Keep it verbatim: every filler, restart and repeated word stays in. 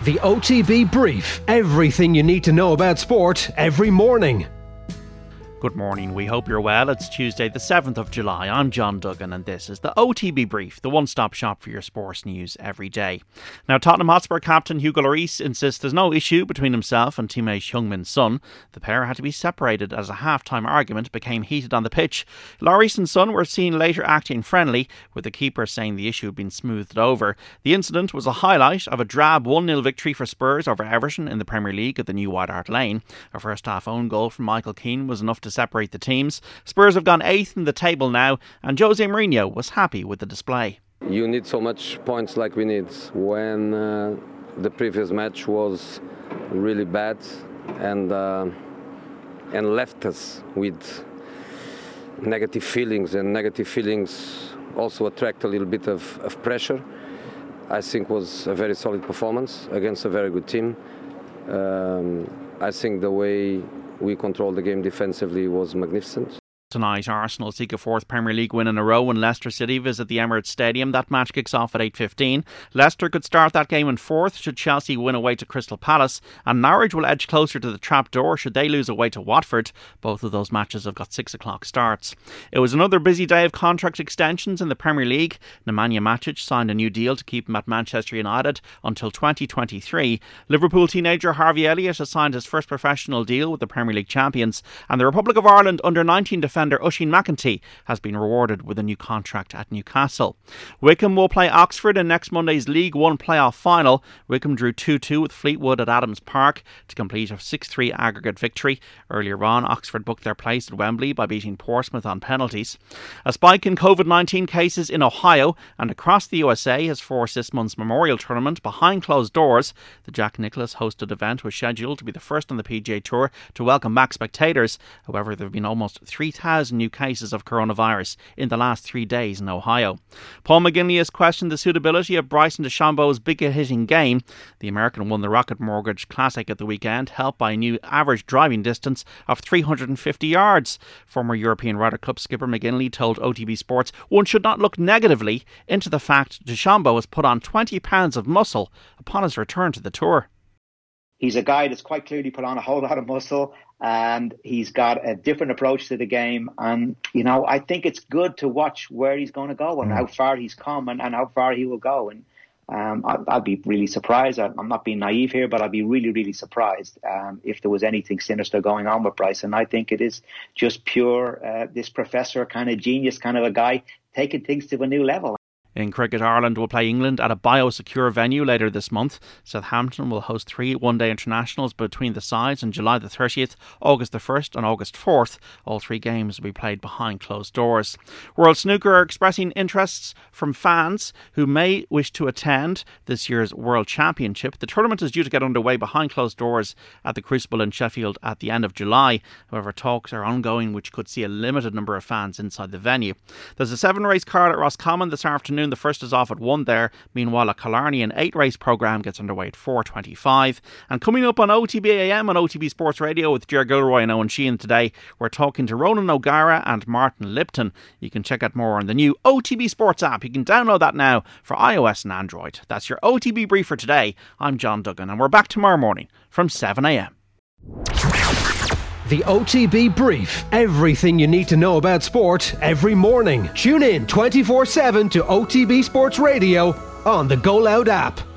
The O T B Brief. Everything you need to know about sport every morning. Good morning, we hope you're well. It's Tuesday the seventh of July. I'm John Duggan and this is the O T B Brief, the one-stop shop for your sports news every day. Now, Tottenham Hotspur captain Hugo Lloris insists there's no issue between himself and teammate Heung-min Son. The pair had to be separated as a half-time argument became heated on the pitch. Lloris and Son were seen later acting friendly, with the keeper saying the issue had been smoothed over. The incident was a highlight of a drab one nil victory for Spurs over Everton in the Premier League at the new White Hart Lane. A first-half own goal from Michael Keane was enough to separate the teams. Spurs have gone eighth in the table now, and Jose Mourinho was happy with the display. You need so much points like we need when uh, the previous match was really bad and uh, and left us with negative feelings, and negative feelings also attract a little bit of, of pressure. I think was a very solid performance against a very good team. Um, I think the way we controlled the game defensively was magnificent. Tonight, Arsenal seek a fourth Premier League win in a row when Leicester City visit the Emirates Stadium. That match kicks off at eight fifteen. Leicester could start that game in fourth should Chelsea win away to Crystal Palace, and Norwich will edge closer to the trapdoor should they lose away to Watford. Both of those matches have got six o'clock starts. It was another busy day of contract extensions in the Premier League. Nemanja Matic signed a new deal to keep him at Manchester United until twenty twenty-three. Liverpool teenager Harvey Elliott has signed his first professional deal with the Premier League champions, and the Republic of Ireland under nineteen defender Oisin McEntee has been rewarded with a new contract at Newcastle. Wycombe will play Oxford in next Monday's League One playoff final. Wycombe drew two two with Fleetwood at Adams Park to complete a six three aggregate victory. Earlier on, Oxford booked their place at Wembley by beating Portsmouth on penalties. A spike in covid nineteen cases in Ohio and across the U S A has forced this month's Memorial Tournament behind closed doors. The Jack Nicklaus hosted event was scheduled to be the first on the P G A Tour to welcome back spectators. However, there have been almost three thousand new cases of coronavirus in the last three days in Ohio. Paul McGinley has questioned the suitability of Bryson DeChambeau's big-hitting game. The American won the Rocket Mortgage Classic at the weekend, helped by a new average driving distance of three hundred fifty yards. Former European Ryder Cup skipper McGinley told O T B Sports one should not look negatively into the fact DeChambeau has put on twenty pounds of muscle upon his return to the tour. He's a guy that's quite clearly put on a whole lot of muscle, and he's got a different approach to the game. And, you know, I think it's good to watch where he's going to go and how far he's come and, and how far he will go. And um, I, I'd be really surprised. I'm not being naive here, but I'd be really, really surprised um, if there was anything sinister going on with Bryson. I think it is just pure, uh, this professor kind of genius kind of a guy taking things to a new level. In cricket, Ireland will play England at a biosecure venue later this month. Southampton will host three one-day internationals between the sides on July the thirtieth, August the first and August fourth. All three games will be played behind closed doors. World Snooker are expressing interests from fans who may wish to attend this year's World Championship. The tournament is due to get underway behind closed doors at the Crucible in Sheffield at the end of July. However, talks are ongoing which could see a limited number of fans inside the venue. There's a seven-race card at Roscommon this afternoon. The first is off at one there. Meanwhile, a Killarney an eight-race programme gets underway at four twenty-five. And coming up on O T B A M and O T B Sports Radio with Ger Gilroy and Owen Sheehan today, we're talking to Ronan O'Gara and Martin Lipton. You can check out more on the new O T B Sports app. You can download that now for iOS and Android. That's your O T B Brief for today. I'm John Duggan and we're back tomorrow morning from seven a m. The O T B Brief. Everything you need to know about sport every morning. Tune in twenty-four seven to O T B Sports Radio on the Go Loud app.